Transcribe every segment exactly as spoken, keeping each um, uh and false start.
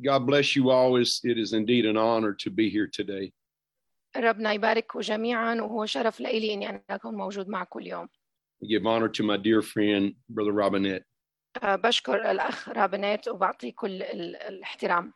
God bless you all. It is indeed an honor to be here today. ربنا يبارككم جميعا وهو شرف لي اني انا اكون موجود معكم اليوم. I give honor to my dear friend, Brother Robinette. بشكر الأخ رابنيت وبعطيه كل الاحترام.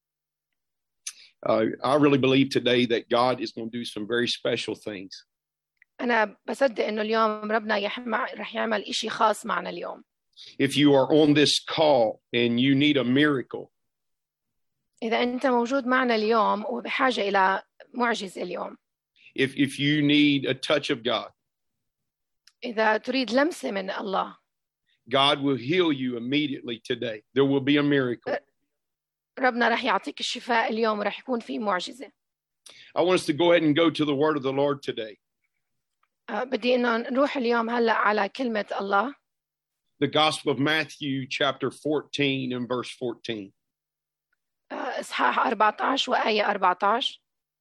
Uh, I really believe today that God is going to do some very special things. أنا بصدق إنه اليوم ربنا رح يعمل إشي خاص معنا اليوم. If you are on this call and you need a miracle, إذا أنت موجود معنا اليوم وبحاجة إلى معجزة اليوم. If if you need a touch of God, إذا تريد لمسة من الله, God will heal you immediately today. There will be a miracle. ربنا رح يعطيك الشفاء اليوم ورح يكون في معجزة. I want us to go ahead and go to the word of the Lord today. بدي إنه نروح اليوم هلا على كلمة الله. The Gospel of Matthew, chapter fourteen and verse fourteen. إصحاح أربعة عشر وآية أربعة عشر.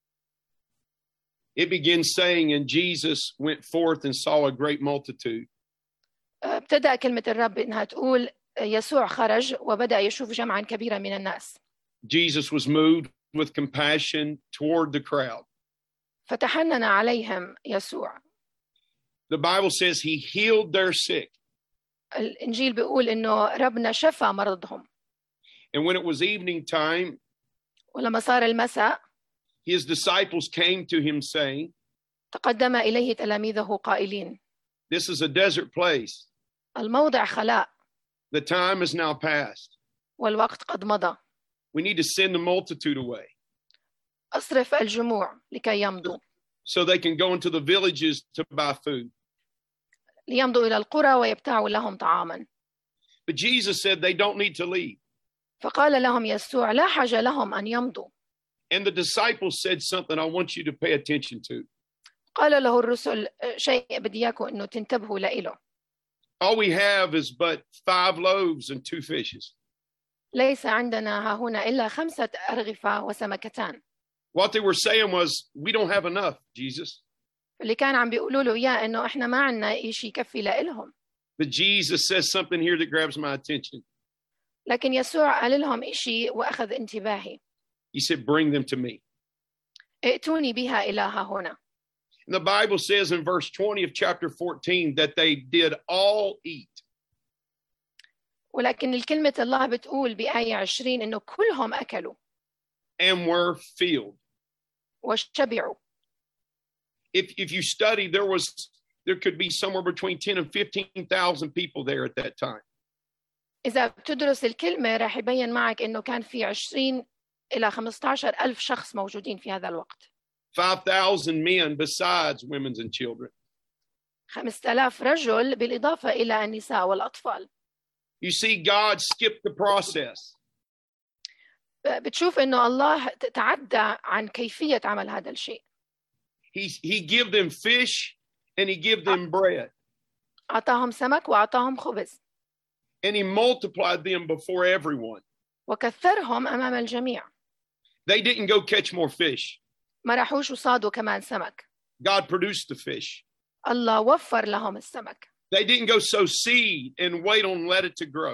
It begins saying, and Jesus went forth and saw a great multitude. ابتدأ كلمة الرب إنها تقول يسوع خرج وبدأ يشوف جمعا كبيرا من الناس. Jesus was moved with compassion toward the crowd. فتحنن عليهم يسوع. The Bible says he healed their sick. الإنجيل بيقول إنه ربنا شفى مرضهم. And when it was evening time, ولما صار المساء, his disciples came to him saying, تقدم إليه تلاميذه قائلين, this is a desert place. الموضع خلاء. The time is now past. والوقت قد مضى. We need to send the multitude away. أصرف الجموع لكي يمضوا. So they can go into the villages to buy food. ليمضوا إلى القرى ويبتاعوا لهم طعاما. But Jesus said they don't need to leave. فقال لهم يسوع لا حاجة لهم أن يمضوا. And the disciples said something I want you to pay attention to. قال له الرسل شيء بدي إياكم إنه تنتبهوا لإله. All we have is but five loaves and two fishes. ليس عندنا ها هنا إلا خمسة أرغفة وسمكتان. What they were saying was, we don't have enough, Jesus. اللي كان عم بيقولوا له إياه إنه إحنا ما عنا إشي يكفي لإلهم. But Jesus says something here that grabs my attention. لكن يسوع قال لهم إشي وأخذ انتباهي. He said, bring them to me. ائتوني بها إلى ها هنا. And the Bible says in verse twenty of chapter fourteen that they did all eat. ولكن الكلمة الله بتقول بآية عشرين إنه كلهم أكلوا. And were filled. وشبعوا. If if you study, there was there could be somewhere between ten and fifteen thousand people there at that time. إذا بتدرس الكلمة راح يبين معك إنه كان في عشرين إلى خمسة عشر ألف شخص موجودين في هذا الوقت. five thousand men besides women and children. خمسة آلاف رجل بالإضافة إلى النساء والأطفال. You see, God skipped the process. بتشوف إنه الله تعدى عن كيفية عمل هذا الشيء. He he gave them fish and he gave them bread. أعطاهم سمك وأعطاهم خبز. And he multiplied them before everyone. وكثرهم أمام الجميع. They didn't go catch more fish. ما راحوش وصادوا كمان سمك. God produced the fish. الله وفر لهم السمك. They didn't go sow seed and wait on let it to grow.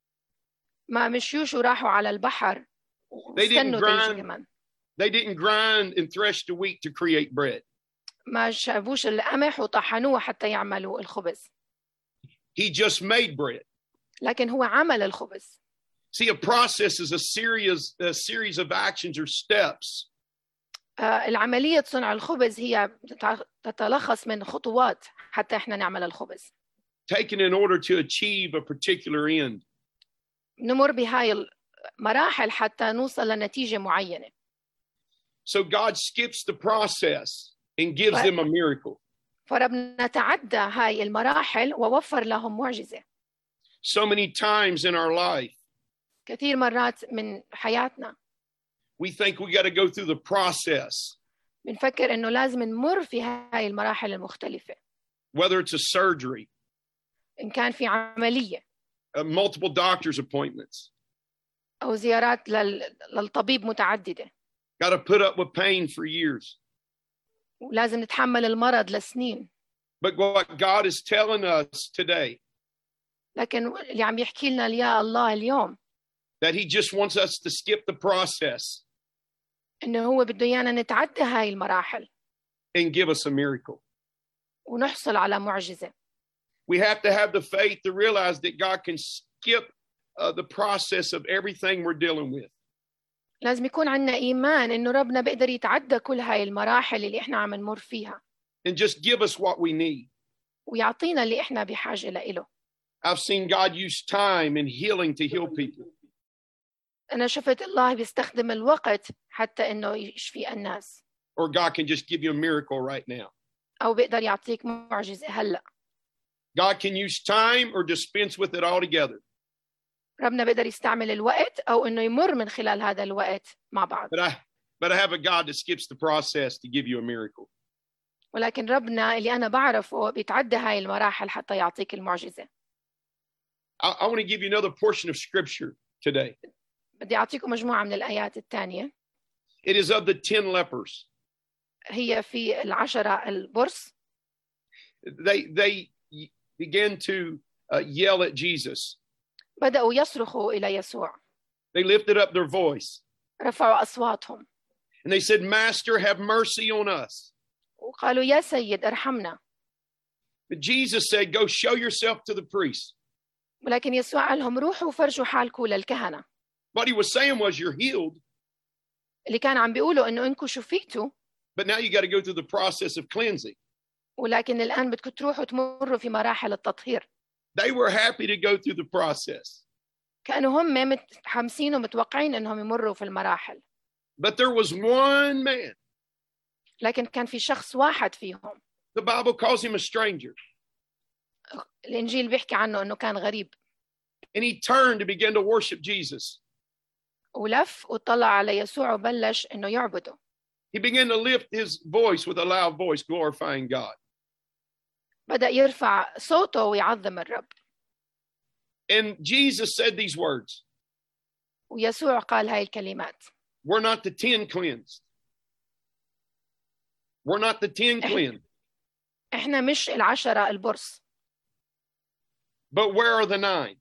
ما مشيوش وراحوا على البحر. They didn't grind. They didn't grind and thresh the wheat to create bread. ما شافوش القمح وطحنوه حتى يعملوا الخبز. He just made bread. لكن هو عمل الخبز. See, a process is a series a series of actions or steps. العملية صنع الخبز هي تتلخص من خطوات حتى إحنا نعمل الخبز. Taken in order to achieve a particular end. نمر بهاي المراحل حتى نوصل لنتيجة معينة. So God skips the process and gives them a miracle. فربنا تعدى هاي المراحل ووفر لهم معجزة. So many times in our life, كثير مرات من حياتنا we think we got to go through the process. بنفكر إنه لازم نمر في هاي المراحل المختلفة. Whether it's a surgery, إن كان في عملية, uh, multiple doctor's appointments, أو زيارات لل... للطبيب متعددة. Got to put up with pain for years. ولازم نتحمل المرض لسنين. But what God is telling us today, لكن اللي عم يحكي لنا يا الله اليوم, that he just wants us to skip the process إنه هو بده إيانا نتعدى هاي المراحل and give us a miracle. ونحصل على معجزة. We have to have the faith to realize that God can skip uh, the process of everything we're dealing with. لازم يكون عندنا إيمان إنه ربنا بيقدر يتعدى كل هاي المراحل اللي إحنا عم نمر فيها And just give us what we need. ويعطينا اللي إحنا بحاجة لإله. I've seen God use time and healing to heal people. أنا شفت الله بيستخدم الوقت حتى إنه يشفي الناس. Or God can just give you a miracle right now. أو بيقدر يعطيك معجزة هلأ. God can use time or dispense with it altogether. ربنا بيقدر يستعمل الوقت أو إنه يمر من خلال هذا الوقت مع بعض. But I, but I have a God that skips the process to give you a miracle. ولكن ربنا اللي أنا بعرفه بيتعدى هاي المراحل حتى يعطيك المعجزة. I, I want to give you another portion of scripture today. بدي أعطيكم مجموعة من الآيات الثانية. It is of the ten lepers. هي في العشرة البرص. They they began to uh, yell at Jesus. بدأوا يصرخوا إلى يسوع. They lifted up their voice. رفعوا أصواتهم. And they said, Master, have mercy on us. وقالوا يا سيد ارحمنا. But Jesus said, go show yourself to the priest. ولكن يسوع قال لهم روحوا فرجوا حالكم للكهنة. What he was saying was, you're healed. اللي كان عم بيقولوا إنه إنكم شفيتوا. But now you got to go through the process of cleansing. ولكن الآن بدكم تروحوا تمروا في مراحل التطهير. They were happy to go through the process. كانوا هم متحمسين ومتوقعين إنهم يمروا في المراحل. But there was one man. لكن كان في شخص واحد فيهم. The Bible calls him a stranger. الإنجيل بيحكي عنه إنه كان غريب. And he turned to begin to worship Jesus. ولف وطلع على يسوع وبلش إنه يعبده. He began to lift his voice with a loud voice, glorifying God. بدأ يرفع صوته ويعظم الرب. And Jesus said these words. ويسوع قال هاي الكلمات. We're not the ten cleansed. We're not the ten cleansed. إحنا مش العشرة البرص. But where are the nine?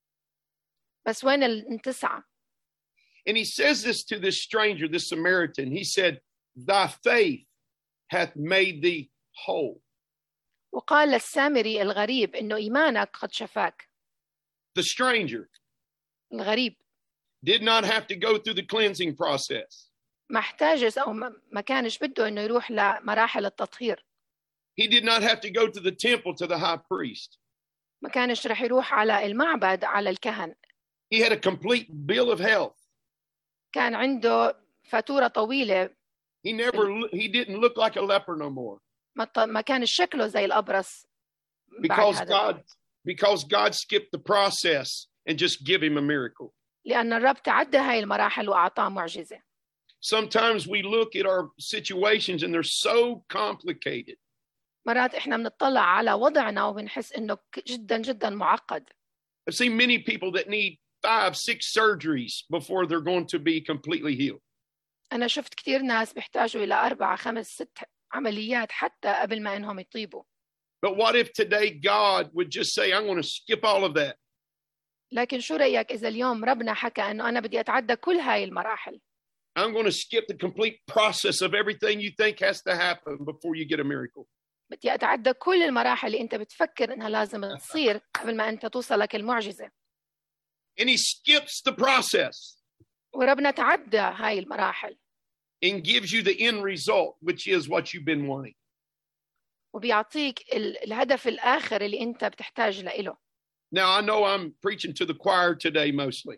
بس وين التسعة؟ And he says this to this stranger, this Samaritan. He said, thy faith hath made thee whole. وقال للسامري الغريب إنه إيمانك قد شفاك. The stranger الغريب did not have to go through the cleansing process. ما احتاجش أو ما كانش بده إنه يروح لمراحل التطهير. He did not have to go to the temple to the high priest. ما كانش رح يروح على المعبد على الكهن. He had a complete bill of health. كان عنده فاتورة طويلة. He never, he didn't look like a leper no more. ما كان شكله زي الأبرص. Because God, because God skipped the process and just give him a miracle. لأن الرب تعدى هاي المراحل وأعطاه معجزة. Sometimes we look at our situations and they're so complicated. مرات إحنا بنطلع على وضعنا وبنحس إنه جدا جدا معقد. I've seen many people that need five, six surgeries before they're going to be completely healed. أنا شفت كتير ناس بيحتاجوا إلى أربعة خمس ست عمليات حتى قبل ما إنهم يطيبوا. But what if today God would just say, I'm going to skip all of that. لكن شو رأيك إذا اليوم ربنا حكى إنه أنا بدي أتعدى كل هاي المراحل. I'm going to skip the complete process of everything you think has to happen before you get a miracle. بدي أتعدى كل المراحل اللي أنت بتفكر إنها لازم تصير قبل ما أنت توصلك المعجزة. And he skips the process. وربنا تعدى هاي المراحل. And gives you the end result, which is what you've been wanting. وبيعطيك الهدف الآخر اللي أنت بتحتاج له. Now I know I'm preaching to the choir today mostly.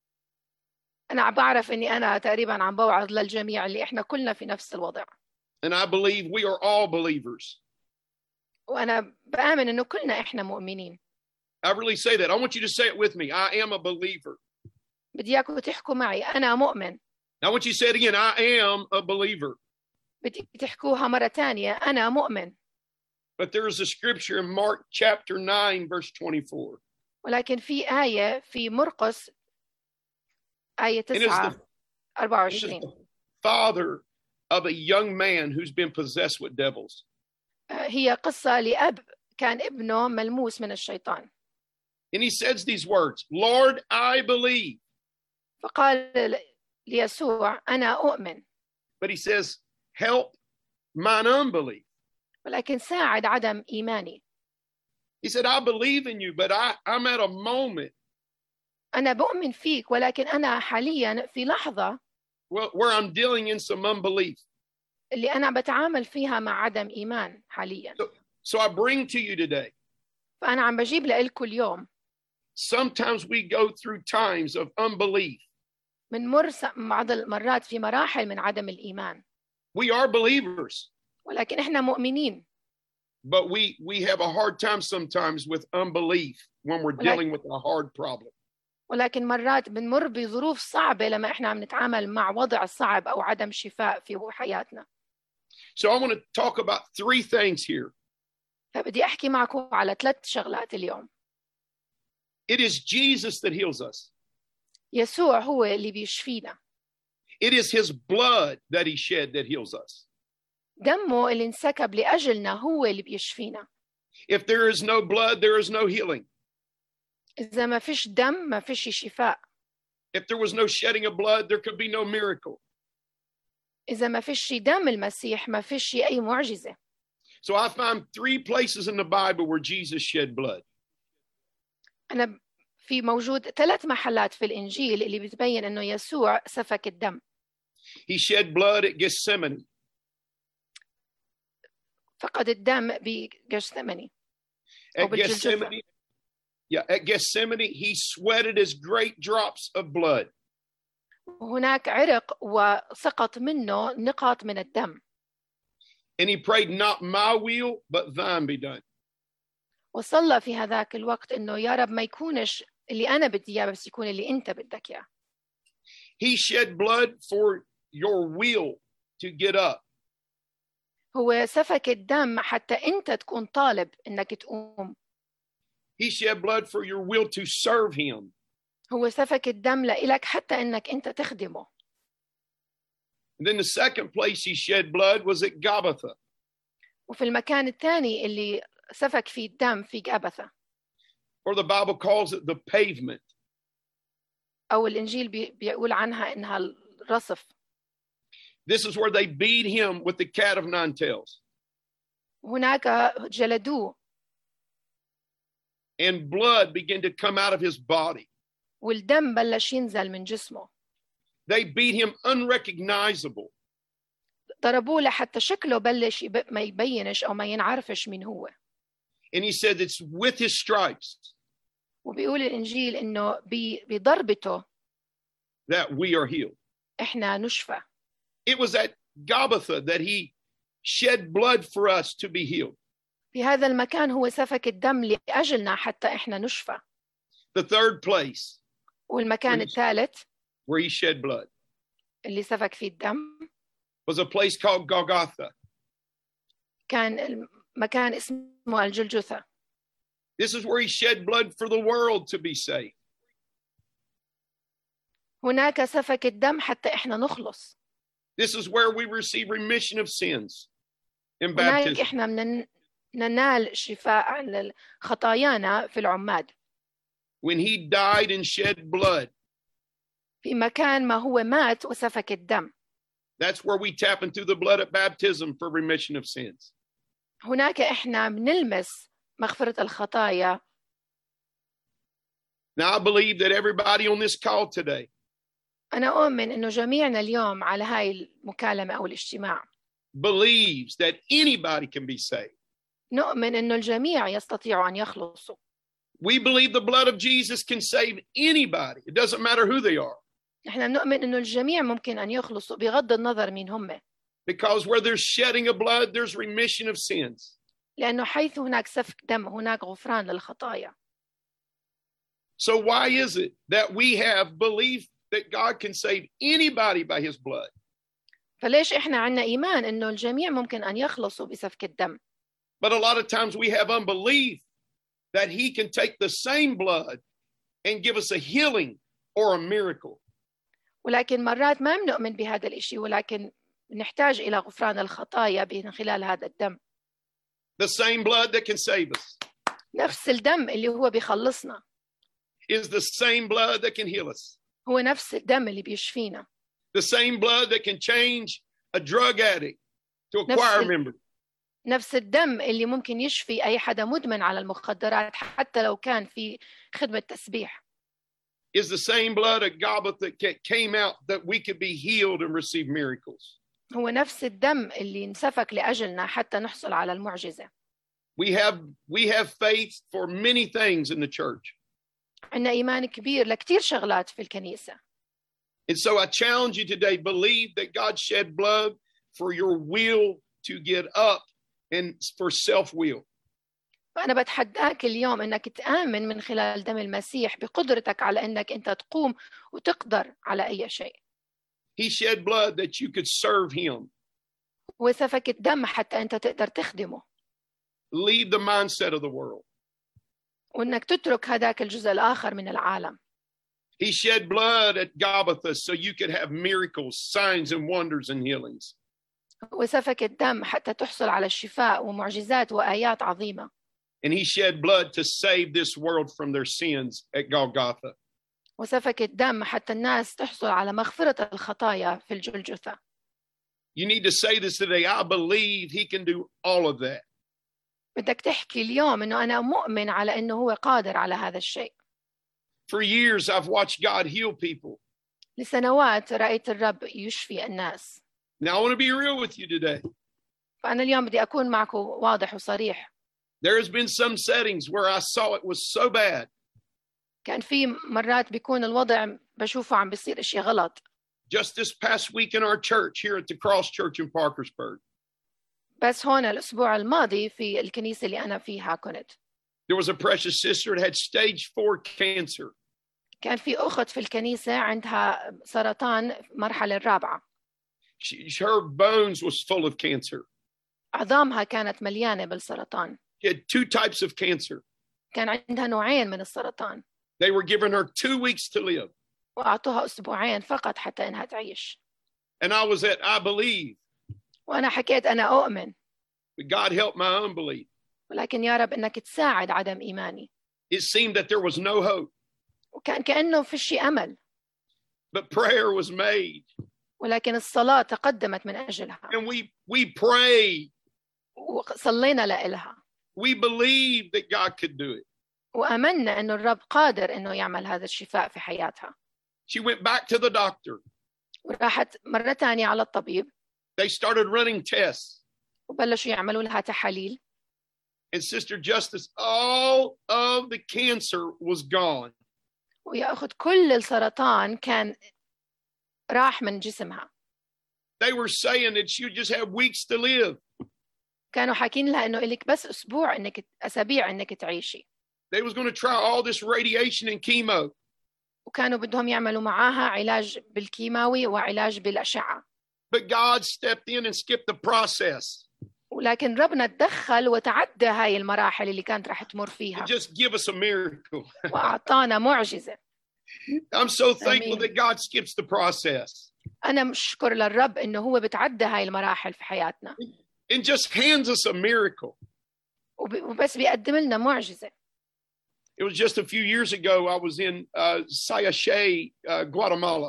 أنا بعرف إني أنا تقريبا عم بوعظ للجميع اللي إحنا كلنا في نفس الوضع. And I believe we are all believers. وأنا بآمن إنه كلنا إحنا مؤمنين. I really say that. I want you to say it with me. I am a believer. بدي إياكم تحكوا معي أنا مؤمن. I want you to say it again. I am a believer. بدي تحكوها مرة تانية أنا مؤمن. But there is a scripture in Mark chapter nine, verse twenty-four. ولكن في آية في مرقس آية تسعة أربعة وعشرين. Father of a young man who's been possessed with devils. هي قصة لأب كان ابنه ملموس من الشيطان. And he says these words, Lord, I believe. فقال ليسوع أنا أؤمن، But he says, help mine unbelief. ولكن ساعد عدم إيماني. He said, I believe in you, but I, I'm at a moment أنا بؤمن فيك، ولكن أنا حاليا في لحظة where, where I'm dealing in some unbelief. اللي أنا بتعامل فيها مع عدم إيمان حاليا. So, so I bring to you today, فأنا عم بجيب لإلكم اليوم. sometimes we go through times of unbelief. بنمر بعض المرات في مراحل من عدم الإيمان. We are believers, ولكن إحنا مؤمنين. but we, we have a hard time sometimes with unbelief when we're dealing with a hard problem. ولكن مرات بنمر بظروف صعبة لما إحنا عم نتعامل مع وضع صعب أو عدم شفاء في حياتنا. So I want to talk about three things here. فبدي أحكي معكم على ثلاث شغلات اليوم. It is Jesus that heals us. يسوع هو اللي بيشفينا. It is his blood that he shed that heals us. دمه اللي انسكب لأجلنا هو اللي بيشفينا. If there is no blood, there is no healing. إذا ما فيش دم ما فيش شفاء. If there was no shedding of blood, there could be no miracle. إذا ما فيش دم المسيح ما فيش أي معجزة. So I find three places in the Bible where Jesus shed blood. أنا في موجود ثلاث محلات في الإنجيل اللي بتبين إنه يسوع سفك الدم. He shed blood at Gethsemane. فقد الدم بجثماني. At Gethsemane, yeah, at Gethsemane, he sweated his great drops of blood. هناك عرق وسقط منه نقاط من الدم. And he prayed, not my will, but thine be done. وصلى في هذاك الوقت إنه يا رب ما يكونش اللي أنا بدي إياه بس يكون اللي أنت بدك إياه. He shed blood for your will to get up. هو سفك الدم حتى أنت تكون طالب إنك تقوم. He shed blood for your will to serve him. هو سفك الدم لإلك حتى إنك أنت تخدمه. And then the second place he shed blood was at Gabbatha. وفي المكان الثاني اللي سفك فيه الدم في جابثة. Or the Bible calls it the pavement. أو الإنجيل بيقول عنها إنها الرصف. This is where they beat him with the cat of nine tails. هناك جلدوه. And blood began to come out of his body. والدم بلش ينزل من جسمه. They beat him unrecognizable. ضربوه لحتى شكله بلش يب... ما يبينش أو ما ينعرفش من هو. And he said it's with his stripes. وبيقول الإنجيل إنه بضربته that we are healed. إحنا نشفى. It was at Gabbatha that he shed blood for us to be healed. في هذا المكان هو سفك الدم لأجلنا حتى إحنا نشفى. The third place والمكان الثالث where he shed blood اللي سفك فيه الدم was a place called Golgotha. كان المكان اسمه الجلجثة. This is where he shed blood for the world to be saved. هناك سفك الدم حتى إحنا نخلص. This is where we receive remission of sins in هناك baptism. إحنا من ننال شفاء عن خطايانا في العماد. When he died and shed blood. في مكان ما هو مات وسفك الدم. That's where we tap into the blood at baptism for remission of sins. هناك إحنا بنلمس مغفرة الخطايا. Now I believe that everybody on this call today أنا أؤمن إنه جميعنا اليوم على هاي المكالمة أو الاجتماع believes that anybody can be saved. نؤمن إنه الجميع يستطيعوا أن يخلصوا. We believe the blood of Jesus can save anybody. It doesn't matter who they are. إحنا نؤمن إنه الجميع ممكن أن يخلصوا بغض النظر مين هم. Because where there's shedding of blood, there's remission of sins. لأنه حيث هناك سفك دم هناك غفران للخطايا. So why is it that we have belief that God can save anybody by his blood? فليش إحنا عنا إيمان إنه الجميع ممكن أن يخلصوا بسفك الدم؟ But a lot of times we have unbelief that he can take the same blood and give us a healing or a miracle. ولكن مرات ما بنؤمن بهذا الإشي ولكن نحتاج إلى غفران الخطايا من خلال هذا الدم. The same blood that can save us. نفس الدم اللي هو بيخلصنا. Is the same blood that can heal us. هو نفس الدم اللي بيشفينا. The same blood that can change a drug addict to a نفس choir ال- member. نفس الدم اللي ممكن يشفي أي حدا مدمن على المخدرات حتى لو كان في خدمة تسبيح. Is the same blood at Golgotha that came out that we could be healed and receive miracles. هو نفس الدم اللي انسفك لأجلنا حتى نحصل على المعجزة. We have we have faith for many things in the church. عندنا إيمان كبير لكتير شغلات في الكنيسة. And so I challenge you today, believe that God shed blood for your will to get up and for self-will. فأنا بتحداك اليوم إنك تآمن من خلال دم المسيح بقدرتك على إنك أنت تقوم وتقدر على أي شيء. He shed blood that you could serve him. وسفك الدم حتى أنت تقدر تخدمه. Leave the mindset of the world. وإنك تترك هذاك الجزء الآخر من العالم. He shed blood at Golgotha so you could have miracles, signs and wonders and healings. وسفك الدم حتى تحصل على الشفاء ومعجزات وآيات عظيمة. And he shed blood to save this world from their sins at Golgotha. وسفك الدم حتى الناس تحصل على مغفرة الخطايا في الجلجثة. You need to say this today. I believe he can do all of that. بدك تحكي اليوم إنه أنا مؤمن على إنه هو قادر على هذا الشيء. For years, I've watched God heal people. لسنوات رأيت الرب يشفي الناس. Now, I want to be real with you today. فأنا اليوم بدي أكون معكم واضح وصريح. There has been some settings where I saw it was so bad. كان في مرات بيكون الوضع بشوفه عم بيصير إشي غلط. Just this past week in our church here at the Cross Church in Parkersburg, بس هون الأسبوع الماضي في الكنيسة اللي أنا فيها كنت. there was a precious sister that had stage four cancer. كان في أخت في الكنيسة عندها سرطان مرحلة الرابعة. She, her bones was full of cancer. عظامها كانت مليانة بالسرطان. She had two types of cancer. كان عندها نوعين من السرطان. They were giving her two weeks to live. وأعطوها أسبوعين فقط حتى إنها تعيش. And I was at, I believe, وأنا حكيت أنا أؤمن. but God helped my unbelief. ولكن يا رب إنك تساعد عدم إيماني. It seemed that there was no hope. وكان كأنه في شيء أمل. But prayer was made. ولكن الصلاة تقدمت من أجلها. And we, we prayed. وصلينا لإلها. We believed that God could do it. وأمنا إنه الرب قادر إنه يعمل هذا الشفاء في حياتها. She went back to the doctor. وراحت مرة تانية على الطبيب. They started running tests. وبلشوا يعملوا لها تحاليل. And Sister Justice, all of the cancer was gone. ويا أخت كل السرطان كان راح من جسمها. They were saying that she would just have weeks to live. كانوا حاكين لها إنه إلك بس أسبوع إنك أسابيع إنك تعيشي. They was going to try all this radiation and chemo. وكانوا بدهم يعملوا معاها علاج بالكيماوي وعلاج بالأشعة. But God stepped in and skipped the process. ولكن ربنا تدخل وتعدى هاي المراحل اللي كانت رح تمر فيها. Just give us a miracle. وأعطانا معجزة. I'm so thankful آمين. that God skips the process. أنا مشكور للرب إنه هو بتعدى هاي المراحل في حياتنا. And just hands us a miracle. وب- وبس بيقدم لنا معجزة. It was just a few years ago, I was in uh, Sayashe, uh, Guatemala.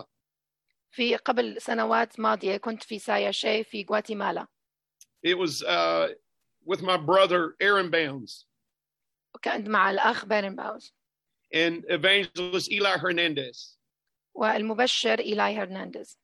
في قبل سنوات ماضية كنت في ساياشي في غواتيمالا. It was uh, with my brother, Aaron Bounds, وكنت مع الأخ بيرنباوز and evangelist Eli Hernandez. والمبشر إيلاي هرنانديز.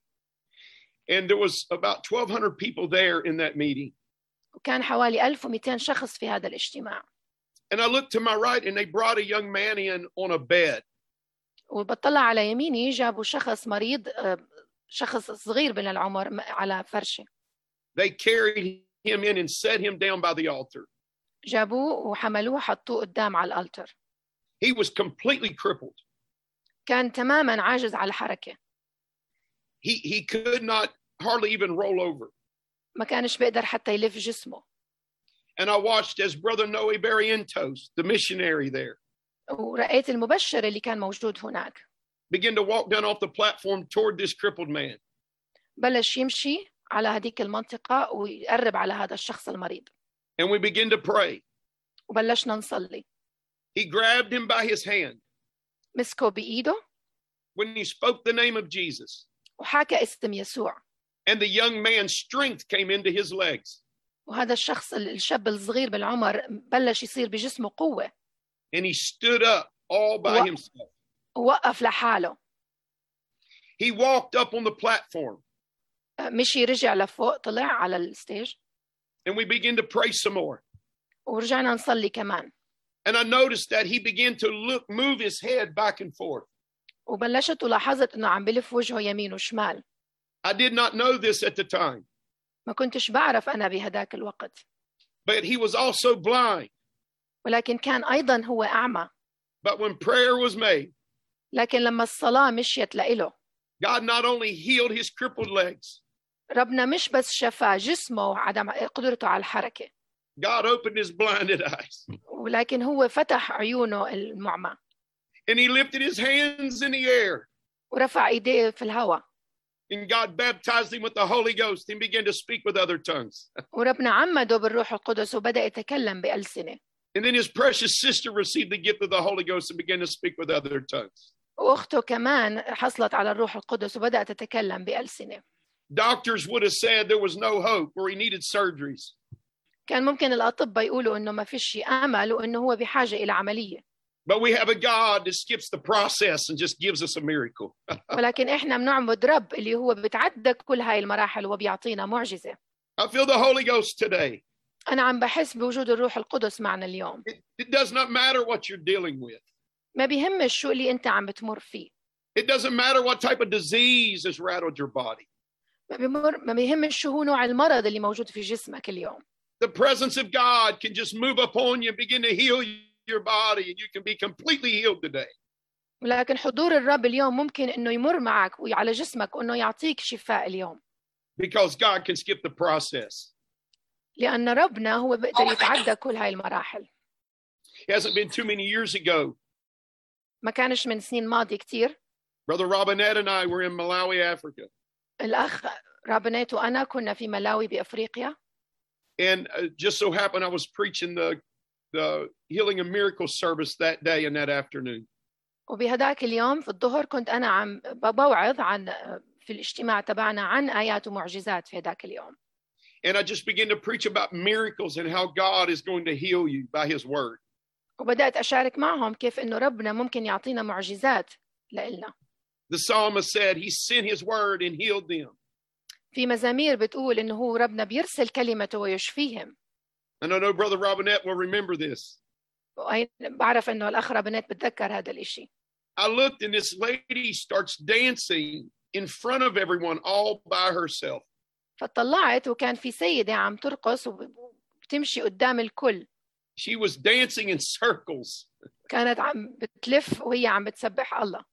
And there was about twelve hundred people there in that meeting. وكان حوالي ألف ومئتين شخص في هذا الاجتماع. And I looked to my right, and they brought a young man in on a bed. وبطلع على يميني جابوا شخص مريض آه، شخص صغير من العمر م- على فرشة. They carried him in and set him down by the altar. جابوه وحملوه حطوه قدام على الألتر. He was completely crippled. كان تماما عاجز على الحركة. He, he could not hardly even roll over. ما كانش بيقدر حتى يلف جسمه. And I watched as Brother Noe Barrientos, the missionary there, ورأيت المبشر اللي كان موجود هناك begin to walk down off the platform toward this crippled man. بلش يمشي على هذيك المنطقة ويقرب على هذا الشخص المريض. And we began to pray. وبلشنا نصلي. He grabbed him by his hand. مسكه بإيده when he spoke the name of Jesus. وحكى اسم يسوع. And the young man's strength came into his legs. وهذا الشخص الشاب الصغير بالعمر بلش يصير بجسمه قوة. And he stood up all by و... himself. ووقف لحاله. He walked up on the platform. مشي رجع لفوق طلع على الستيج. And we began to pray some more. ورجعنا نصلي كمان. And I noticed that he began to look, move his head back and forth. وبلشت ولاحظت إنه عم بلف وجهه يمين وشمال. I did not know this at the time. ما كنتش بعرف أنا بهداك الوقت. But he was also blind. ولكن كان أيضا هو أعمى. But when prayer was made, لكن لما الصلاة مشيت لإله. God not only healed his crippled legs. ربنا مش بس شفى جسمه وعدم قدرته على الحركة. God opened his blinded eyes. ولكن هو فتح عيونه المعمى. And he lifted his hands in the air. ورفع إيديه في الهواء. And God baptized him with the Holy Ghost and began to speak with other tongues. وربنا عمده بالروح القدس وبدأ يتكلم بألسنة. And then his precious sister received the gift of the Holy Ghost and began to speak with other tongues. وأخته كمان حصلت على الروح القدس وبدأت تتكلم بألسنة. Doctors would have said there was no hope or he needed surgeries. كان ممكن الأطباء يقولوا إنه ما فيش أمل وإنه هو بحاجة إلى عملية. But we have a God that skips the process and just gives us a miracle. ولكن إحنا بنعبد رب اللي هو بتعدى كل هاي المراحل وبيعطينا معجزة. I feel the Holy Ghost today. أنا عم بحس بوجود الروح القدس معنا اليوم. It, it does not matter what you're dealing with. ما بيهمش شو اللي أنت عم بتمر فيه. It doesn't matter what type of disease has rattled your body. ما بيمر ما بيهمش شو هو نوع المرض اللي موجود في جسمك اليوم. The presence of God can just move upon you, begin to heal your body, and you can be completely healed today. ولكن حضور الرب اليوم ممكن إنه يمر معك وعلى جسمك وإنه يعطيك شفاء اليوم. Because God can skip the process. لأن ربنا هو بيقدر يتعدى كل هاي المراحل. It hasn't been too many years ago. ما كانش من سنين ماضية كتير. Brother Robinette and I were in Malawi, Africa. الأخ رابنيت وأنا كنا في ملاوي بأفريقيا. And uh, just so happened I was preaching the the healing and miracle service that day and that afternoon. وبهداك اليوم في الظهر كنت أنا عم بوعظ عن في الاجتماع تبعنا عن آيات ومعجزات في هداك اليوم. And I just began to preach about miracles and how God is going to heal you by his word. وبدأت أشارك معهم كيف إنه ربنا ممكن يعطينا معجزات لإلنا. The psalmist said he sent his word and healed them. في مزامير بتقول إنه هو ربنا بيرسل كلمته ويشفيهم. And I know Brother Robinette will remember this. بعرف إنه الأخ رابنيت بتذكر هذا الإشي. I looked and this lady starts dancing in front of everyone all by herself. فطلعت وكان في سيدة عم ترقص وبتمشي قدام الكل. She was dancing in circles. كانت عم بتلف وهي عم بتسبح الله.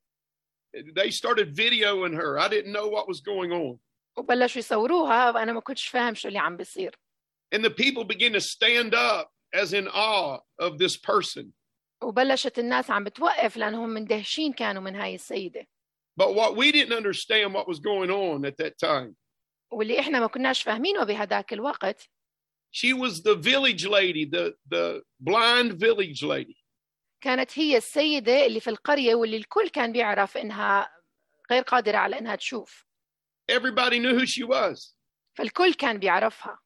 They started videoing her. I didn't know what was going on. وبلشوا يصوروها وأنا ما كنتش فاهم شو اللي عم بيصير. And the people began to stand up as in awe of this person. وبلشت الناس عم بتوقف لأنهم مندهشين كانوا من هاي السيدة. But what we didn't understand what was going on at that time. واللي إحنا ما كناش فاهمينه بهداك الوقت. She was the village lady, the the blind village lady. كانت هي السيدة اللي في القرية واللي الكل كان بيعرف إنها غير قادرة على إنها تشوف. Everybody knew who she was. فالكل كان بيعرفها.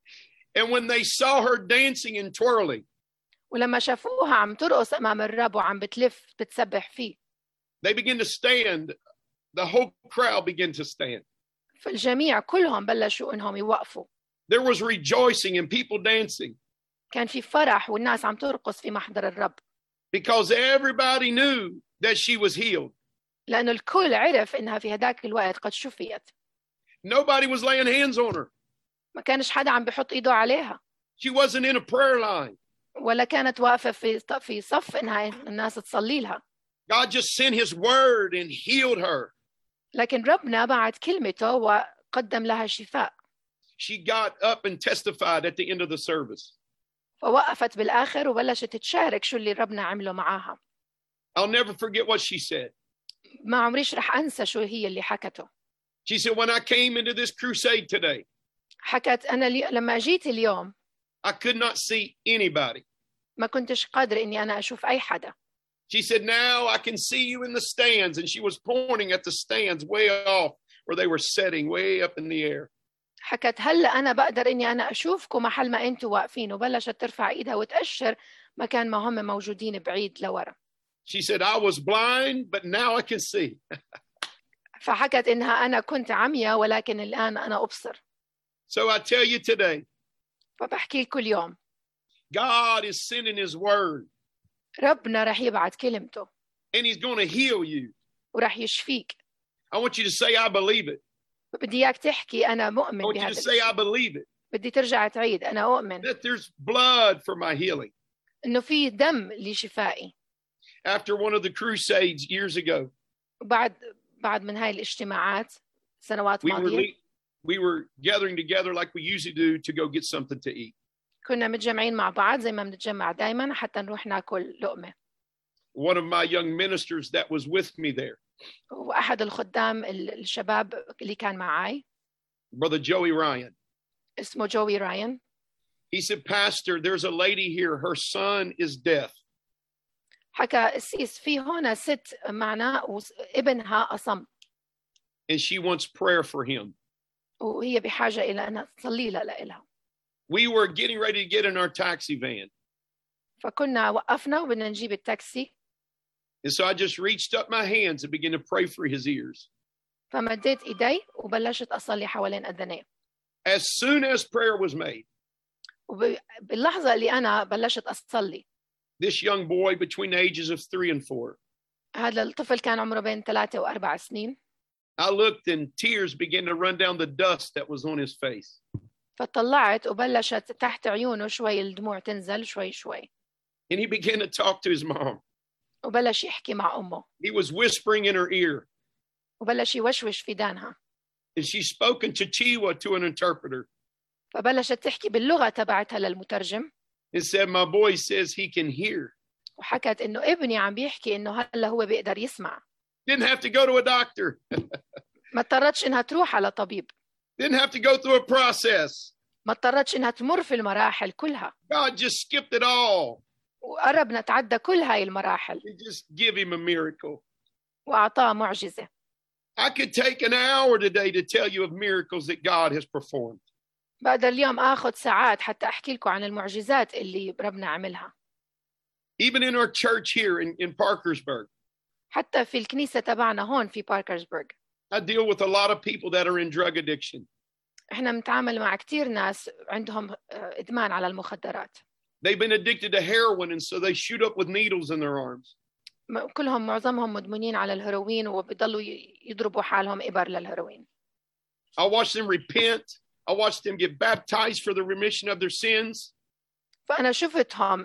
And when they saw her dancing and twirling, ولما شافوها عم ترقص أمام الرب وعم بتلف بتسبح فيه. they began to stand. The whole crowd began to stand. فالجميع كلهم بلشوا إنهم يوقفوا. There was rejoicing and people dancing. كان في فرح والناس عم ترقص في محضر الرب. Because everybody knew that she was healed. لأنه الكل عرف إنها في هداك الوقت قد شفيت. Nobody was laying hands on her. ما كانش حدا عم بيحط إيده عليها. She wasn't in a prayer line. ولا كانت واقفة في في صف إنها الناس تصلي لها. God just sent his word and healed her. لكن ربنا بعت كلمته وقدم لها شفاء. She got up and testified at the end of the service. فوقفت بالآخر وبلشت تشارك شو اللي ربنا عمله معاها. I'll never forget what she said. ما عمريش رح أنسى شو هي اللي حكته. She said, when I came into this crusade today, حكت أنا لي... لما جيت اليوم I could not see anybody. ما كنتش قادرة إني أنا أشوف أي حدا. She said, now I can see you in the stands. And she was pointing at the stands way off where they were setting way up in the air. حكت هلا أنا بقدر إني أنا أشوفكم محل ما أنتوا واقفين، وبلشت ترفع إيدها وتأشر مكان ما هم موجودين بعيد لورا. She said, I was blind, but now I can see. فحكت إنها أنا كنت عمية ولكن الآن أنا أبصر. So I tell you today, فبحكي كل يوم God is sending his word. ربنا رح يبعت كلمته. And he's going to heal you. ورح يشفيك. I want you to say, I believe it. بدي إياك تحكي أنا مؤمن I want you بهذا to say, I الشيء. believe it. بدي ترجع تعيد أنا أؤمن That there's blood for my healing. إنه في دم لشفائي. After one of the crusades years ago, وبعد بعد من هاي الاجتماعات سنوات we were, ماضية we were gathering together like we usually do to go get something to eat. كنا متجمعين مع بعض زي ما بنتجمع دايما حتى نروح ناكل لقمة. One of my young ministers that was with me there, وأحد الخدام الشباب اللي كان معي Brother Joey Ryan, اسمه جوي راين. he said, Pastor, there's a lady here. Her son is deaf. حكى السيس في هنا ست معنا وابنها أصم And she wants prayer for him. وهي بحاجة إلى أن تصلي لها. We were getting ready to get in our taxi van. فكنا وقفنا وبدنا نجيب التاكسي. And so I just reached up my hands and began to pray for his ears. فمديت إيدي وبلشت أصلي حوالين أذنيه. As soon as prayer was made, وباللحظة اللي أنا بلشت أصلي this young boy between the ages of three and four, هذا الطفل كان عمره بين ثلاثة وأربع سنين. I looked and tears began to run down the dust that was on his face. فطلعت وبلشت تحت عيونه شوي الدموع تنزل شوي شوي. And he began to talk to his mom. وبلش يحكي مع أمه. He was whispering in her ear. وبلش يوشوش في دانها. And she spoke in Chichewa to an interpreter. فبلشت تحكي باللغة تبعتها للمترجم. And said, my boy says he can hear. وحكت إنه ابني عم بيحكي إنه هلا هو بيقدر يسمع. Didn't have to go to a doctor. ما اضطرتش إنها تروح على طبيب. Didn't have to go through a process. ما اضطرتش إنها تمر في المراحل كلها. God just skipped it all. وقرب نتعدى كل هاي المراحل. He just give him a miracle. وأعطاه معجزة. I could take an hour today to tell you of miracles that God has performed. بقدر اليوم آخذ ساعات حتى أحكي لكم عن المعجزات اللي ربنا عملها. Even in our church here in, in Parkersburg. حتى في الكنيسة تبعنا هون في باركرزبرغ. I deal with a lot of people that are in drug addiction. إحنا بنتعامل مع كتير ناس عندهم إدمان على المخدرات. They've been addicted to heroin, and so they shoot up with needles in their arms. كلهم معظمهم مدمنين على الهيروين وبيضلوا يضربوا حالهم إبر للهيروين. I watch them repent. I watch them get baptized for the remission of their sins. فأنا شفتهم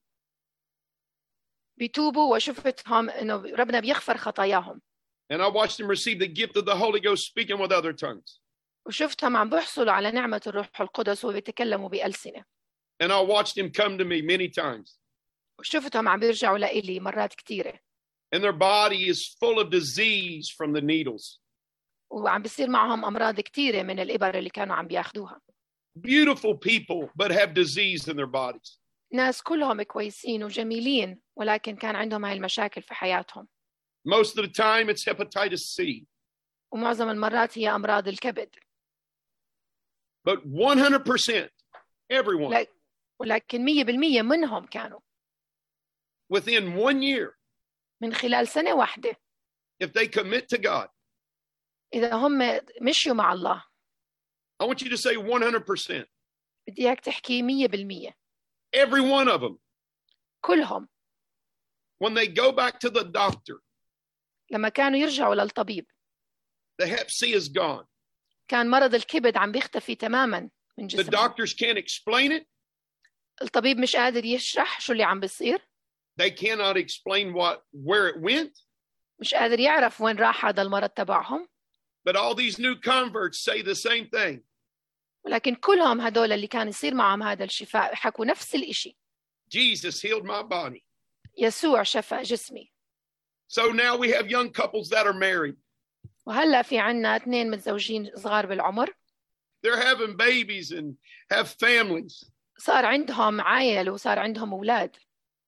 بيتوبوا وشفتهم إنه ربنا بيغفر خطاياهم. And I watch them receive the gift of the Holy Ghost speaking with other tongues. وشفتهم عم بيحصلوا على نعمة الروح القدس وبيتكلموا بألسنة. And I watched them come to me many times. وشفتهم عم بيرجعوا لإلي مرات كتيرة. And their body is full of disease from the needles. وعم بيصير معهم أمراض كتيرة من الإبر اللي كانوا عم بياخدوها. Beautiful people, but have disease in their bodies. ناس كلهم كويسين وجميلين ولكن كان عندهم هاي المشاكل في حياتهم. Most of the time it's hepatitis C. ومعظم المرات هي أمراض الكبد. But one hundred percent, everyone. ولكن مية بالمية منهم كانوا. Within one year. من خلال سنة واحدة. If they commit to God. إذا هم مشوا مع الله. I want you to say one hundred percent. بدي إياك تحكي مية بالمية. Every one of them. كلهم. When they go back to the doctor. لما كانوا يرجعوا للطبيب. The hep C is gone. كان مرض الكبد عم بيختفي تماما من جسمهم. The doctors can't explain it. الطبيب مش قادر يشرح شو اللي عم بيصير. They cannot explain what where it went. مش قادر يعرف وين راح هذا المرض تبعهم. But all these new converts say the same thing. ولكن كلهم هدول اللي كان يصير معهم هذا الشفاء حكوا نفس الإشي. Jesus healed my body. يسوع شفى جسمي. So now we have young couples that are married. وهلا في عنا اثنين متزوجين صغار بالعمر. They're having babies and have families. صار عندهم عائل وصار عندهم أولاد.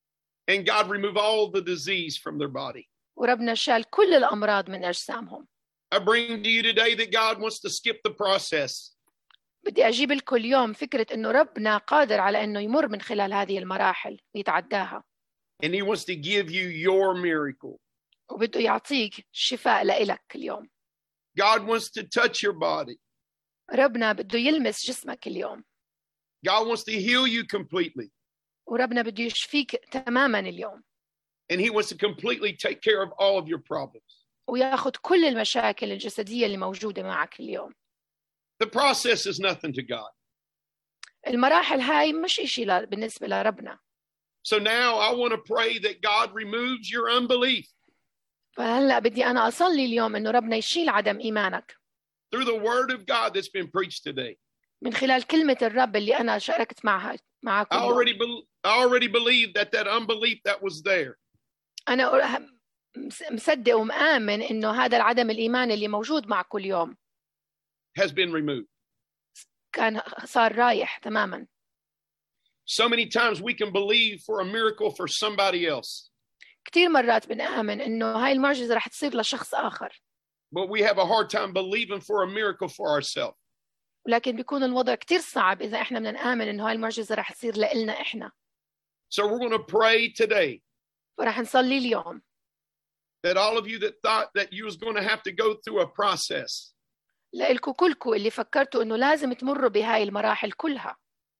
and God remove all the disease from their body. وربنا شال كل الأمراض من أجسامهم. I bring to you today that God wants to skip the process. بدي أجيب لكم اليوم فكرة إنه ربنا قادر على إنه يمر من خلال هذه المراحل ويتعداها. And he wants to give you your miracle. وبده يعطيك شفاء لإلك اليوم. God wants to touch your body. ربنا بده يلمس جسمك اليوم. God wants to heal you completely. وربنا بده يشفيك تماما اليوم. And he wants to completely take care of all of your problems. وياخذ كل المشاكل الجسدية اللي موجودة معك اليوم. The process is nothing to God. المراحل هاي مش إشي بالنسبة لربنا. So now I want to pray that God removes your unbelief. فهلا بدي أنا أصلي اليوم إنه ربنا يشيل عدم إيمانك. Through the word of God that's been preached today. من خلال كلمة الرب اللي أنا شاركت معها معكم. I already, be, I already believe that that unbelief that was there. أنا مصدق ومآمن إنه هذا العدم الإيمان اللي موجود معك كل يوم has been removed. كان صار رايح تماما. So many times we can believe for a miracle for somebody else. كتير مرات بنآمن إنه هاي المعجزة رح تصير لشخص آخر. But we have a hard time believing for a miracle for ourselves. ولكن بيكون الوضع كتير صعب إذا إحنا بدنا نآمن إنه هاي المعجزة رح تصير لإلنا إحنا. So we're going to pray today. ورح نصلي اليوم. That all of you that thought that you was going to have to go through a process. لإلكم كلكم اللي فكرتوا إنه لازم تمروا بهاي المراحل كلها.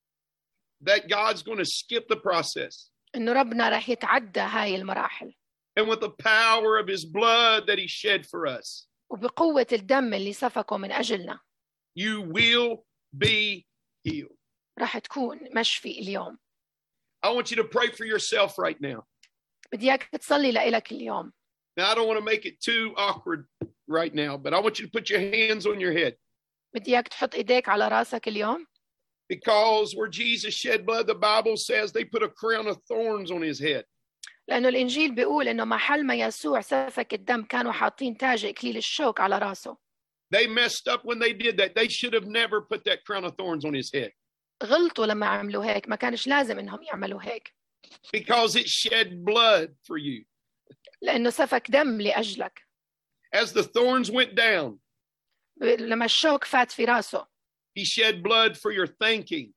That God's going to skip the process. إنه ربنا رح يتعدى هاي المراحل. And with the power of his blood that he shed for us. وبقوة الدم اللي سفكه من أجلنا. You will be healed. رح تكون مشفي اليوم. I want you to pray for yourself right now. بدي إياك تصلي لإلك اليوم. Now I don't want to make it too awkward right now, but I want you to put your hands on your head. بدي إياك تحط إيديك على راسك اليوم. Because where Jesus shed blood, the Bible says they put a crown of thorns on his head. لأنه الإنجيل بيقول إنه محل ما يسوع سفك الدم كانوا حاطين تاج إكليل الشوك على راسه. They messed up when they did that. They should have never put that crown of thorns on his head. غلطوا لما عملوا هيك، ما كانش لازم إنهم يعملوا هيك. Because it shed blood for you. لأنه سفك دم لأجلك. As the thorns went down, لما الشوك فات في راسه. he shed blood for your thinking.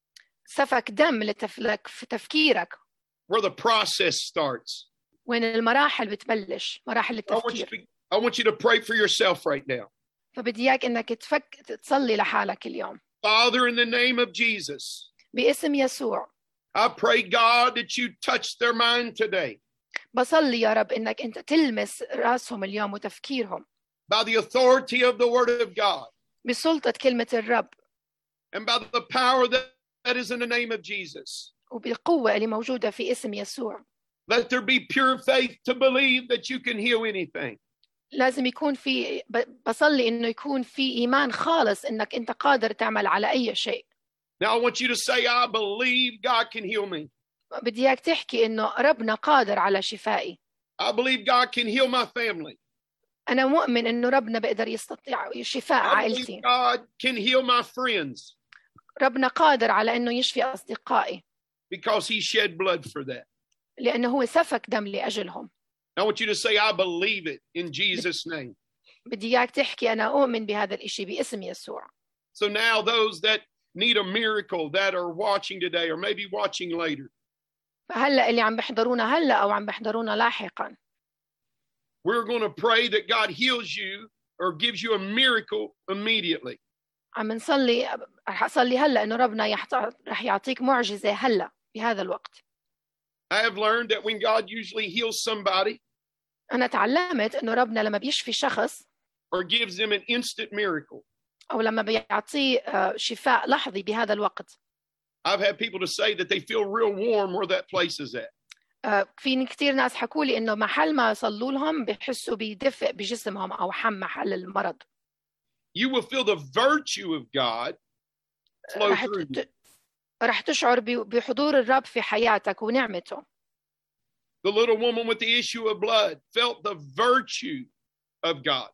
سفك دم لتف... في تفكيرك. Where the process starts. وين المراحل بتبلش، مراحل التفكير. I want you to, I want you to pray for yourself right now. فبدي إياك إنك تفك تصلي لحالك اليوم. Father, in the name of Jesus. باسم يسوع. I pray, God, that you touch their mind today. بصلي يا رب إنك أنت تلمس راسهم اليوم وتفكيرهم. By the authority of the word of God. بسلطة كلمة الرب. And by the power that, that is in the name of Jesus. وبالقوة اللي موجودة في اسم يسوع. Let there be pure faith to believe that you can heal anything. لازم يكون في بصلي إنه يكون في إيمان خالص إنك أنت قادر تعمل على أي شيء. Now I want you to say, I believe God can heal me. بدي إياك تحكي إنه ربنا قادر على شفائي. I believe God can heal my family. أنا مؤمن إنه ربنا بيقدر يستطيع شفاء عائلتي. God can heal my friends. ربنا قادر على إنه يشفي أصدقائي. Because he shed blood for that. لأنه هو سفك دم لأجلهم. I want you to say, I believe it in Jesus' name. بدي إياك تحكي أنا أؤمن بهذا الإشي باسم يسوع. So now those that need a miracle that are watching today or maybe watching later. فهلا اللي عم بيحضرونا هلا أو عم بيحضرونا لاحقا. We're going to pray that God heals you or gives you a miracle immediately. عم نصلي رح أصلي هلا إنه ربنا يحط... رح يعطيك معجزة هلا بهذا الوقت. I have learned that when God usually heals somebody. أنا تعلمت إنه ربنا لما بيشفي شخص. Or gives them an instant miracle. أو لما بيعطيه شفاء لحظي بهذا الوقت. I've had people to say that they feel real warm where that place is at. في كتير ناس حكوا لي إنه محل ما صلوا لهم بيحسوا بدفء بجسمهم أو حم محل المرض. You will feel the virtue of God flow through you. رح تشعر بحضور الرب في حياتك ونعمته. The little woman with the issue of blood felt the virtue of God.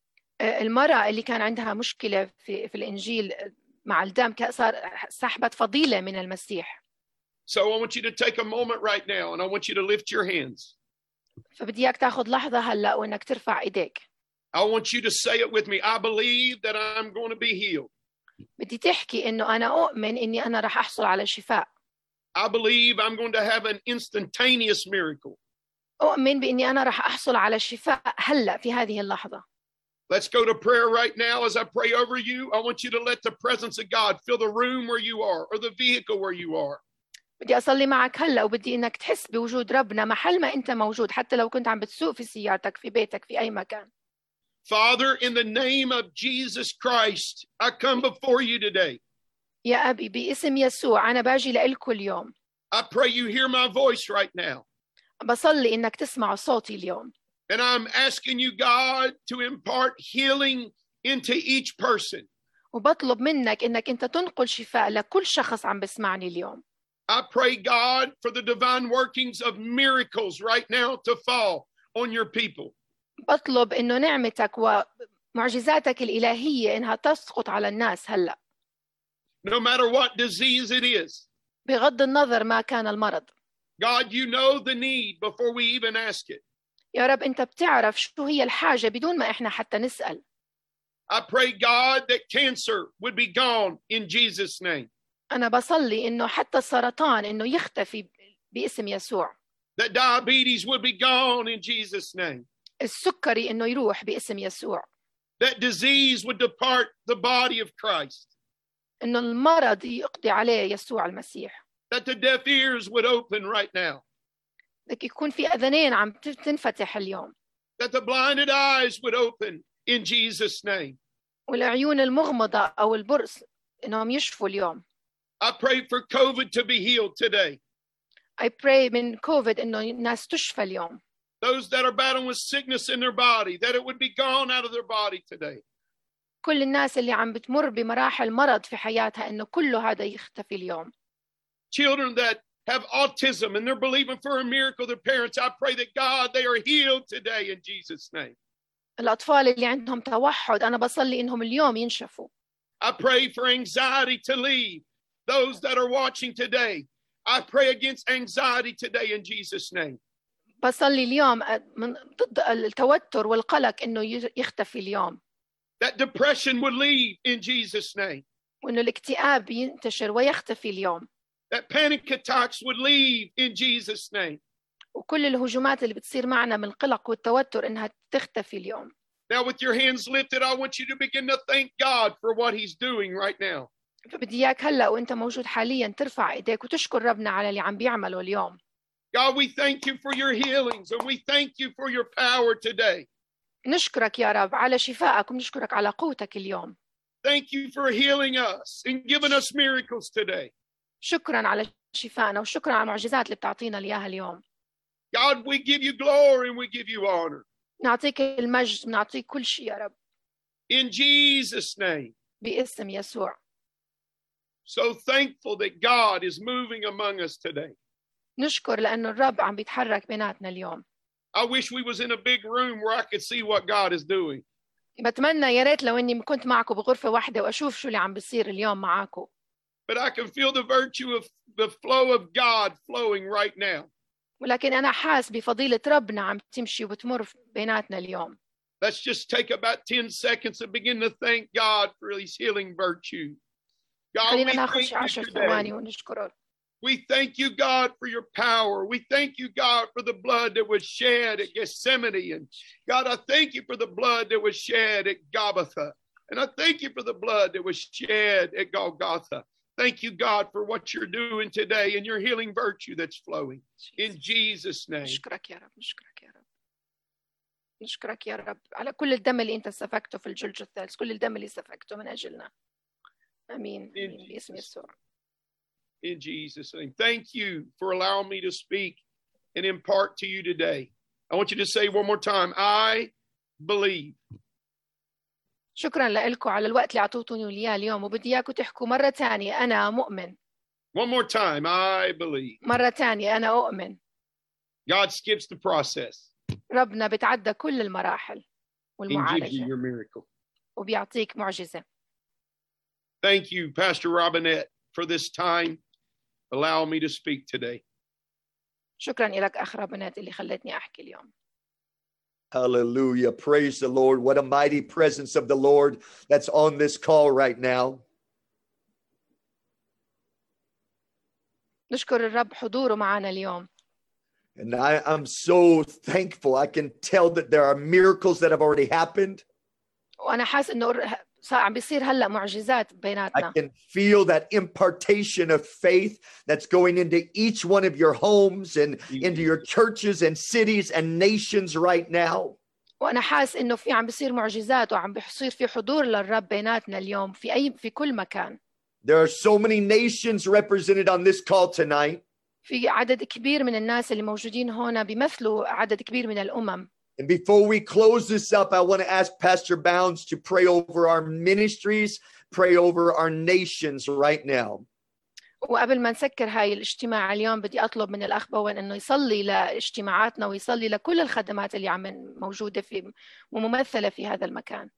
المرأة اللي كان عندها مشكلة في في الإنجيل مع الدم صار سحبت فضيلة من المسيح. So I want you to take a moment right now and I want you to lift your hands. فبدي إياك تاخذ لحظة هلا وإنك ترفع إيديك. I want you to say it with me. I believe that I'm going to be healed. بدي تحكي إنه أنا أؤمن إني أنا رح أحصل على شفاء. I believe I'm going to have an instantaneous miracle. أؤمن بإني أنا رح أحصل على شفاء هلا في هذه اللحظة. Let's go to prayer right now. As I pray over you, I want you to let the presence of God fill the room where you are or the vehicle where you are. بدي أصلي معك هلا وبدي إنك تحس بوجود ربنا محل ما أنت موجود حتى لو كنت عم بتسوق في سيارتك في بيتك في أي مكان. Father, in the name of Jesus Christ, I come before you today. يا أبي باسم يسوع أنا باجي لإلكم اليوم. I pray you hear my voice right now. بصلي إنك تسمع صوتي اليوم. And I'm asking you, God, to impart healing into each person. وبطلب منك إنك أنت تنقل شفاء لكل شخص عم بسمعني اليوم. I pray, God, for the divine workings of miracles right now to fall on your people. بطلب إنه نعمتك ومعجزاتك الإلهية إنها تسقط على الناس هلا. No matter what disease it is. بغض النظر ما كان المرض. God, you know the need before we even ask it. يا رب أنت بتعرف شو هي الحاجة بدون ما إحنا حتى نسأل. I pray, God, that cancer would be gone in Jesus' name. أنا بصلي إنه حتى السرطان إنه يختفي باسم يسوع. That diabetes would be gone in Jesus' name. السكري إنه يروح باسم يسوع. That disease would depart the body of Christ. إنه المرض يقضي عليه يسوع المسيح. That the deaf ears would open right now. بدك يكون في أذنين عم تنفتح اليوم. That the blinded eyes would open in Jesus' name. والعيون المغمضة أو البرص إنهم يشفوا اليوم. I pray for COVID to be healed today. I pray من كوفيد إنه الناس تشفى اليوم. Those that are battling with sickness in their body, that it would be gone out of their body today. كل الناس اللي عم بتمر بمراحل مرض في حياتها إنه كله هذا يختفي اليوم. Children that have autism and they're believing for a miracle, their parents, I pray that God, they are healed today in Jesus' name. الأطفال اللي عندهم توحد أنا بصلي إنهم اليوم ينشفوا. I pray for anxiety to leave. Those that are watching today, I pray against anxiety today in Jesus' name. بصلي اليوم من ضد التوتر والقلق إنه يختفي اليوم. That depression would leave in Jesus' name. وإنه الاكتئاب ينتشر ويختفي اليوم. That panic attacks would leave in Jesus' name. وكل الهجومات اللي بتصير معنا من القلق والتوتر إنها تختفي اليوم. Now with your hands lifted, I want you to begin to thank God for what He's doing right now. فبدي إياك هلا وأنت موجود حاليا ترفع إيديك وتشكر ربنا على اللي عم بيعمله اليوم. God, we thank you for your healings and we thank you for your power today. نشكرك يا رب على شفائك ونشكرك على قوتك اليوم. Thank you for healing us and giving us miracles today. شكرا على شفائنا وشكرا على المعجزات اللي بتعطينا إياها اليوم. God, we give you glory and we give you honor. نعطيك المجد نعطيك كل شيء يا رب. In Jesus' name. باسم يسوع. So thankful that God is moving among us today. نشكر لأنه الرب عم بيتحرك بيناتنا اليوم. I wish we was in a big room where I could see what God is doing. بتمنى يا ريت لو إني كنت معكم بغرفة واحدة وأشوف شو اللي عم بيصير اليوم معاكم. But I can feel the virtue of the flow of God flowing right now. ولكن أنا حاس بفضيلة ربنا عم تمشي وتمر بيناتنا اليوم. Let's just take about ten seconds and begin to thank God for His healing virtue. God, we خلينا ناخذ thank شي you عشر today. ثواني ونشكره. We thank you, God, for your power. We thank you, God, for the blood that was shed at Gethsemane. And God, I thank you for the blood that was shed at Golgotha. And I thank you for the blood that was shed at Golgotha. Thank you, God, for what you're doing today and your healing virtue that's flowing. In Jesus' name. نشكرك يا رب نشكرك يا رب. نشكرك يا رب على كل الدم اللي أنت سفكته في الجلج الثالث، كل الدم اللي سفكته من أجلنا. آمين. آمين باسم يسوع. In Jesus' name. Thank you for allowing me to speak and impart to you today. I want you to say one more time, I believe. شكرا لكم على الوقت اللي عطوتوني إياه اليوم وبدي إياكم تحكوا مرة ثانية أنا مؤمن. One more time, I believe. مرة ثانية أنا أؤمن. God skips the process. ربنا بتعدى كل المراحل He gives you والمعالجة your miracle. وبيعطيك معجزة. Thank you, Pastor Robinette, for this time. allow me to speak today. شكرا لك أخ ربنات اللي خلتني أحكي اليوم. Hallelujah. Praise the Lord. What a mighty presence of the Lord that's on this call right now. نشكر الرب حضوره معنا اليوم. And I, I'm so thankful. I can tell that there are miracles that have already happened. وأنا حاسس إنه صار عم بيصير هلا معجزات I بيناتنا. can feel that impartation of faith that's going into each one of your homes and into your churches and cities and nations right now. وأنا حاسس إنه في عم بيصير معجزات وعم بيصير في حضور للرب بيناتنا اليوم في أي في كل مكان. There are so many nations represented on this call tonight. في عدد كبير من الناس اللي موجودين هنا بيمثلوا عدد كبير من الأمم. And before we close this up, I want to ask Pastor Bounds to pray over our ministries, pray over our nations right now. وقبل ما نسكر هاي الاجتماع اليوم بدي أطلب من الأخ بوين إنه يصلي لاجتماعاتنا ويصلي لكل الخدمات اللي عم موجودة في وممثلة في هذا المكان.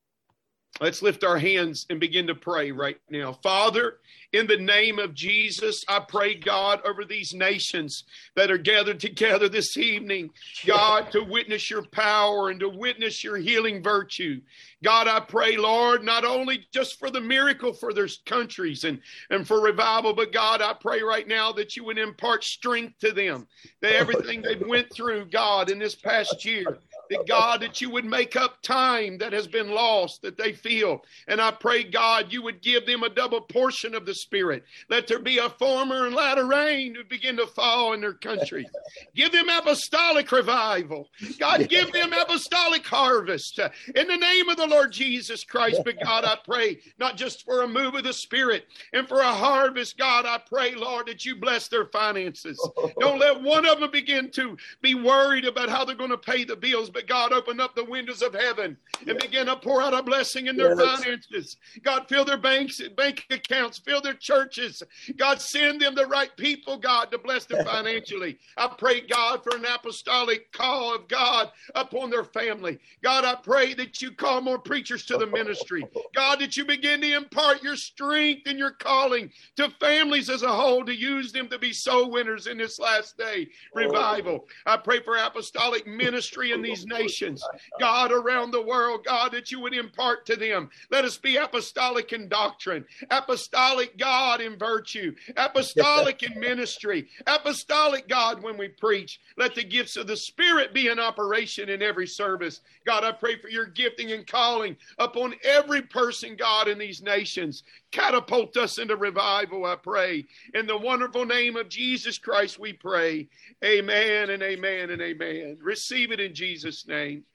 Let's lift our hands and begin to pray right now. Father, in the name of Jesus, I pray, God, over these nations that are gathered together this evening, God, to witness your power and to witness your healing virtue. God, I pray, Lord, not only just for the miracle for their countries and, and for revival, but God, I pray right now that you would impart strength to them, that everything they've went through, God, in this past year, that God, that you would make up time that has been lost, that they feel. And I pray, God, you would give them a double portion of the Spirit. Let there be a former and latter rain to begin to fall in their country. Give them apostolic revival. God, give them apostolic harvest. In the name of the Lord Jesus Christ, but God, I pray, not just for a move of the Spirit and for a harvest, God, I pray, Lord, that you bless their finances. Don't let one of them begin to be worried about how they're going to pay the bills, but God, open up the windows of heaven and begin to pour out a blessing in their Yes. finances. God, fill their banks, bank accounts, fill their churches. God, send them the right people, God, to bless them financially. I pray, God, for an apostolic call of God upon their family. God, I pray that you call more preachers to the ministry. God, that you begin to impart your strength and your calling to families as a whole, to use them to be soul winners in this last day revival. I pray for apostolic ministry in these nations, God, around the world, God, that you would impart to them. Let us be apostolic in doctrine, apostolic, God, in virtue, apostolic in ministry, apostolic, God, when we preach. Let the gifts of the Spirit be in operation in every service. God, I pray for your gifting and calling upon every person, God, in these nations. Catapult us into revival, I pray. In the wonderful name of Jesus Christ, we pray. Amen and amen and amen. Receive it in Jesus' name.